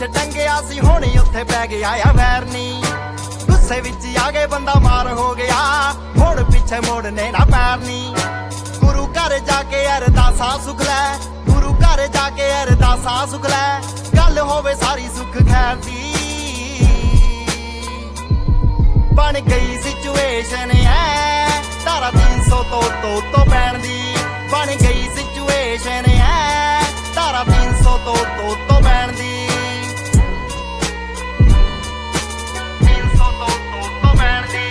ਟੰਗਿਆ ਸੀ ਹੁਣ ਉੱਥੇ ਪੈ ਗਿਆ ਆ ਵੈਰਨੀ। ਗੁੱਸੇ ਵਿੱਚ ਆ ਗਏ ਬੰਦਾ ਮਾਰ ਹੋ ਗਿਆ, ਹੁਣ ਪਿੱਛੇ ਮੋੜਨੇ ਨਾ ਪੈਰਨੀ। ਗੁਰੂ ਘਰ ਜਾ ਕੇ ਅਰਦਾਸਾਂ ਸੁਖ ਲੈ, ਗੁਰੂ ਘਰ ਜਾ ਕੇ ਅਰਦਾਸਾਂ ਸੁਖ ਲੈ, ਗੱਲ ਹੋਵੇ ਸਾਰੀ ਸੁੱਖ ਖੈਰ ਦੀ। ਬਣ ਗਈ ਸਿਚੁਏਸ਼ਨ ਐ ਧਾਰਾ 300 ਤੋਂ ਪੈਣ ਦੀ। ਬਣ ਗਈ ਸਿਚੁਏਸ਼ਨ ਐ ਧਾਰਾ 300 ਤੋਂ ਪੈਣ ਦੀ। 300 ਤੋਂ ਪੈਣ ਦੀ।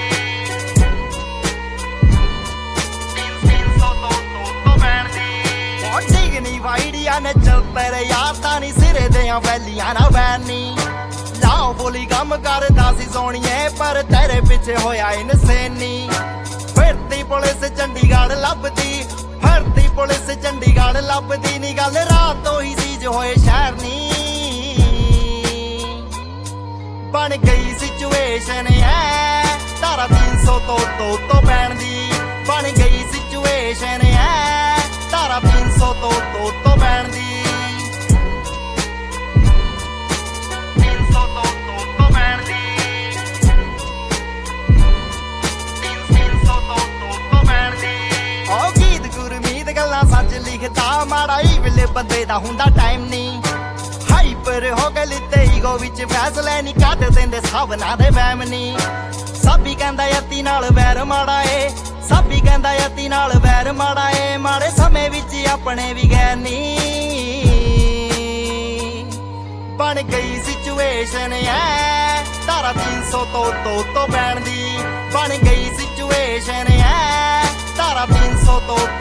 300 ਤੋਂ ਪੈਣ ਦੀ। ਉਹ ਡਿਗਨੀ ਵਾਈਡੀਆਂ ਨੇ ਚੱਲ ਤੇਰੇ ਯਾਰ ਤਾਂ ਨਹੀਂ ਸਿਰੇ ਦੀਆਂ ਵੈਲੀਆਂ ਨਾ ਵੈਨੀ। ਲਾਓ ਬੋਲੀ ਕੰਮ ਕਰਦਾ ਸੀ ਸੋਹਣੀਏ ਪਰ ਤੇਰੇ ਪਿੱਛੇ ਹੋਇਆ ਇਨਸੈਨੀ। ਫਿਰਦੀ ਪੁਲਿਸ ਚੰਡੀਗੜ੍ਹ ਲੱਭਦੀ, ਫਿਰਦੀ ਪੁਲਿਸ ਚੰਡੀਗੜ੍ਹ ਲੱਭਦੀ ਨੀ। ਗੱਲ ਰਾਤ ਤੋਂ ਹੀ ਸੀ ਜੋ ਹੋਏ ਸ਼ਹਿਰ ਨੀ। ਬਣ ਗਈ ਸਿਚੁਏਸ਼ਨ ਐ ਧਾਰਾ 300 ਤੋਂ ਪੈਣ ਦੀ। ਬਣ ਗਈ ਸਿਚੁਏਸ਼ਨ ਐ ਧਾਰਾ 300 ਤੋਂ ਪੈਣ ਦੀ। 300 ਤੋਂ ਪੈਣ ਦੀ। 300 ਤੋਂ ਪੈਣ ਦੀ। ਉਹ ਗੀਤ ਗੁਰਮੀਤ ਗੱਲਾਂ ਸੱਚ ਲਿਖਦਾ, ਮਾੜਾ ਹੀ ਵੇਲੇ ਬੰਦੇ ਦਾ ਹੁੰਦਾ ਟਾਈਮ ਨਹੀਂ। ਹਾਈਪਰ ਹੋ ਗਏ ਲਿੱਤੇ ਈਗੋ ਵਿੱਚ ਫੈਸਲੇ ਨਹੀਂ ਕੱਢ ਦਿੰਦੇ ਸਭਨਾਂ ਦੇ ਵਹਿਮ ਨੀ। ਸਾਬੀ ਕਹਿੰਦਾ ਯਤੀ ਨਾਲ ਵੈਰ ਮਾੜਾ ਏ, ਸਾਬੀ ਕਹਿੰਦਾ ਯਤੀ ਨਾਲ ਵੈਰ ਮਾੜਾ ਏ। ਮਾੜੇ ਸਮੇਂ ਵਿੱਚ ਆਪਣੇ ਵੀ ਗੈਰ ਨੀ। ਬਣ ਗਈ ਸਿਚੁਏਸ਼ਨ ਐ ਧਾਰਾ 300 ਤੋਂ ਪੈਣ ਦੀ। ਬਣ ਗਈ ਸਿਚੁਏਸ਼ਨ ਐ ਧਾਰਾ 300 ਤੋਂ